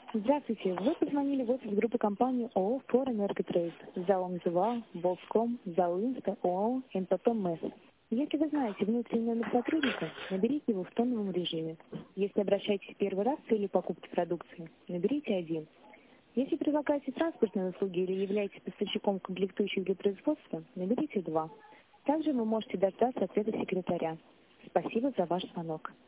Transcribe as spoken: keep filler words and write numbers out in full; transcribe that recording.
Здравствуйте. Вы позвонили в офис группы компании ООО «Форэнерготрейд» с залом ЗВА, Болтком, зал Инста, ООО «МПП МЭС». Если вы знаете внутренний номер сотрудника, наберите его в тоновом режиме. Если обращаетесь в первый раз с целью покупки продукции, наберите один. Если предлагаете транспортные услуги или являетесь поставщиком комплектующих для производства, наберите два. Также вы можете дождаться ответа секретаря. Спасибо за ваш звонок.